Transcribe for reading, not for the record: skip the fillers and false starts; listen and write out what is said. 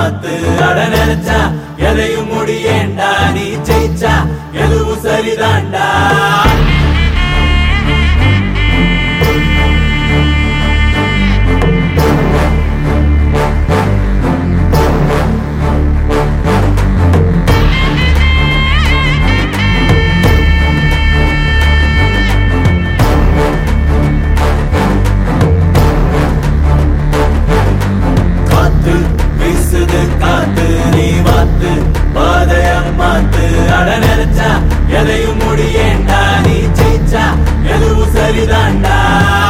மாத்து அட நினைச்சா எதையும் முடியேண்டா நீ ஜெயிச்சா எதுவும் சரிதான்டா காத்து நீ மாத்து பாதையம் மாத்து அட நினைச்சா எதையும் முடியேண்டா நீ ஜெயிச்சா எதுவும் சரிதான்டா